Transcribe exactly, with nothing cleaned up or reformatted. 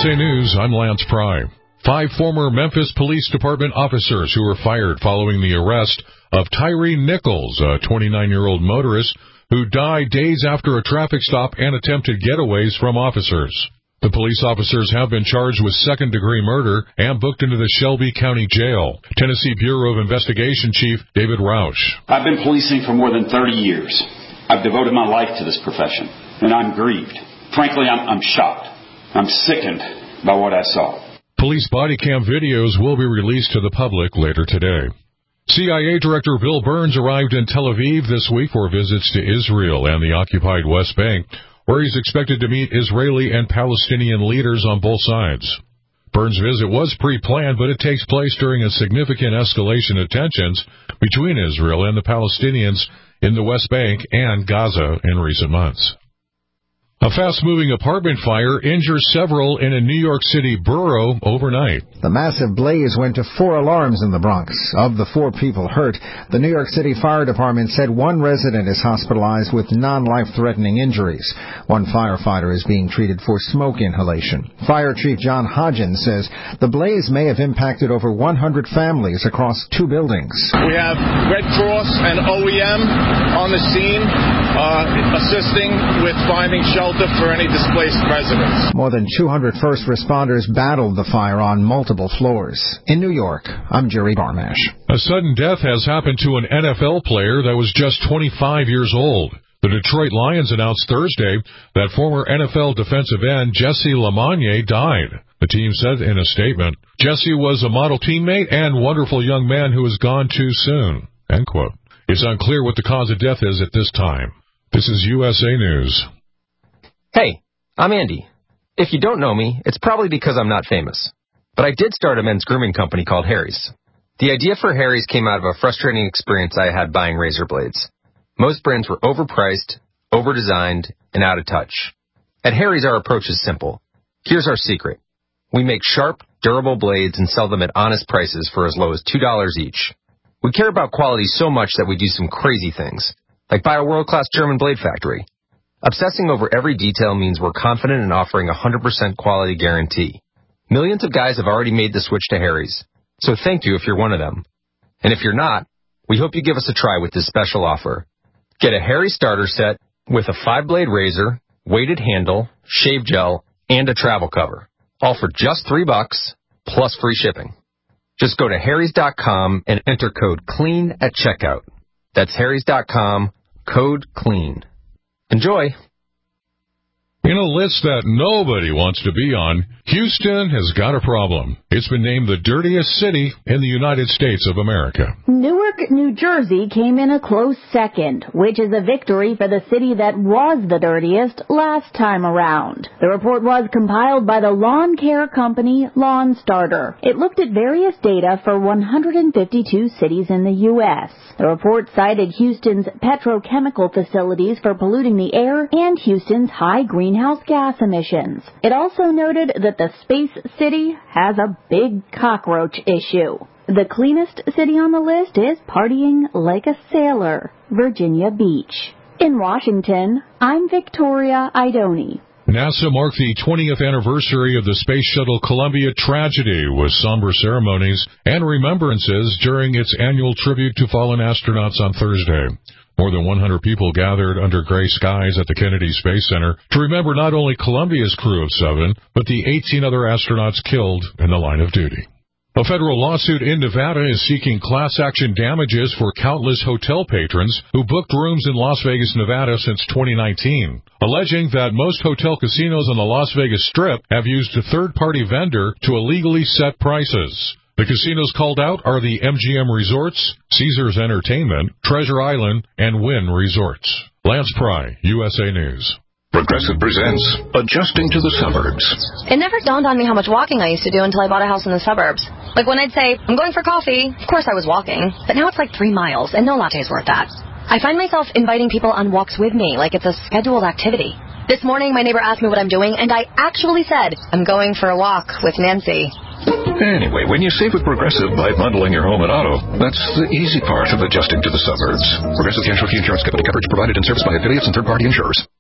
A News, I'm Lance Pry. Five former Memphis Police Department officers who were fired following the arrest of Tyree Nichols, a twenty-nine-year-old motorist who died days after a traffic stop and attempted getaways from officers. The police officers have been charged with second-degree murder and booked into the Shelby County Jail. Tennessee Bureau of Investigation Chief David Roush. I've been policing for more than thirty years. I've devoted my life to this profession, and I'm grieved. Frankly, I'm, I'm shocked. I'm sickened by what I saw. Police body cam videos will be released to the public later today. C I A Director Bill Burns arrived in Tel Aviv this week for visits to Israel and the occupied West Bank, where he's expected to meet Israeli and Palestinian leaders on both sides. Burns' visit was pre-planned, but it takes place during a significant escalation of tensions between Israel and the Palestinians in the West Bank and Gaza in recent months. A fast-moving apartment fire injures several in a New York City borough overnight. The massive blaze went to four alarms in the Bronx. Of the four people hurt, the New York City Fire Department said one resident is hospitalized with non-life-threatening injuries. One firefighter is being treated for smoke inhalation. Fire Chief John Hodgins says the blaze may have impacted over one hundred families across two buildings. We have Red Cross and O E M on the scene uh, assisting with finding shelter for any displaced residents. More than two hundred first responders battled the fire on multiple floors. In New York, I'm Jerry Barmash. A sudden death has happened to an N F L player that was just twenty-five years old. The Detroit Lions announced Thursday that former N F L defensive end Jesse LaMagna died. The team said in a statement, "Jesse was a model teammate and wonderful young man who has gone too soon." End quote. It's unclear what the cause of death is at this time. This is U S A News. Hey, I'm Andy. If you don't know me, it's probably because I'm not famous. But I did start a men's grooming company called Harry's. The idea for Harry's came out of a frustrating experience I had buying razor blades. Most brands were overpriced, overdesigned, and out of touch. At Harry's, our approach is simple. Here's our secret. We make sharp, durable blades and sell them at honest prices for as low as two dollars each. We care about quality so much that we do some crazy things, like buy a world-class German blade factory. Obsessing over every detail means we're confident in offering a one hundred percent quality guarantee. Millions of guys have already made the switch to Harry's, so thank you if you're one of them. And if you're not, we hope you give us a try with this special offer. Get a Harry's starter set with a five-blade razor, weighted handle, shave gel, and a travel cover, all for just three bucks, plus free shipping. Just go to harrys dot com and enter code CLEAN at checkout. That's harrys dot com, code CLEAN. Enjoy. In a list that nobody wants to be on, Houston has got a problem. It's been named the dirtiest city in the United States of America. Newark, New Jersey came in a close second, which is a victory for the city that was the dirtiest last time around. The report was compiled by the lawn care company Lawn Starter. It looked at various data for one hundred fifty-two cities in the U S The report cited Houston's petrochemical facilities for polluting the air and Houston's high greenhouse gas emissions. It also noted that the Space City has a big cockroach issue. The cleanest city on the list is partying like a sailor, Virginia Beach. In Washington, I'm Victoria Idoni. NASA marked the twentieth anniversary of the Space Shuttle Columbia tragedy with somber ceremonies and remembrances during its annual tribute to fallen astronauts on Thursday. More than one hundred people gathered under gray skies at the Kennedy Space Center to remember not only Columbia's crew of seven, but the eighteen other astronauts killed in the line of duty. A federal lawsuit in Nevada is seeking class action damages for countless hotel patrons who booked rooms in Las Vegas, Nevada since twenty nineteen, alleging that most hotel casinos on the Las Vegas Strip have used a third-party vendor to illegally set prices. The casinos called out are the M G M Resorts, Caesars Entertainment, Treasure Island, and Wynn Resorts. Lance Pry, U S A News. Progressive presents Adjusting to the Suburbs. It never dawned on me how much walking I used to do until I bought a house in the suburbs. Like when I'd say, I'm going for coffee, of course I was walking, but now it's like three miles, and no latte is worth that. I find myself inviting people on walks with me, like it's a scheduled activity. This morning, my neighbor asked me what I'm doing, and I actually said, I'm going for a walk with Nancy. Anyway, when you save with Progressive by bundling your home and auto, that's the easy part of adjusting to the suburbs. Progressive Casualty Insurance Company. Coverage provided and serviced by affiliates and third-party insurers.